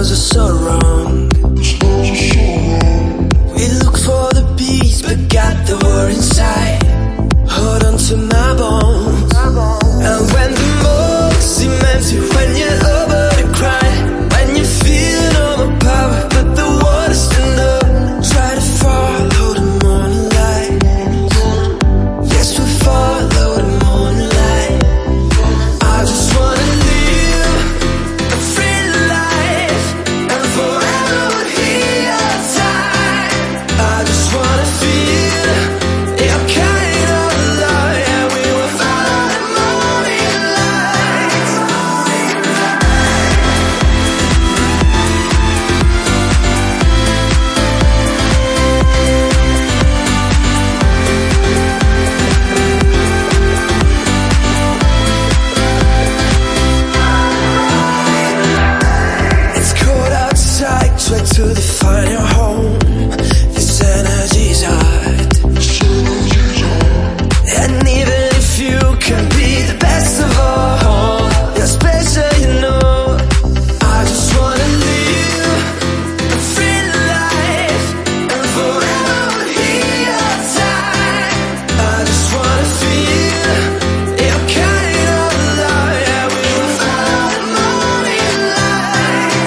stars are so wrong. We look for the peace, but got the war inside. Hold on to my bones. And when the moment cements you, when you're over the cry, when you feel no more power, but the water's enough. Try to follow the morning light. Yes, we follow the morning light. I just wanna live a free life, and forever would heal your time. I just wanna feel your kind of love, and we will follow the morning light. It's cold outside, try to define your home. This energy's hard. And even if you can be the best of all, you're special, you know. I just wanna live a free life, and forever would heal your time. I just wanna feel your kind of love, yeah, we will follow the morning light.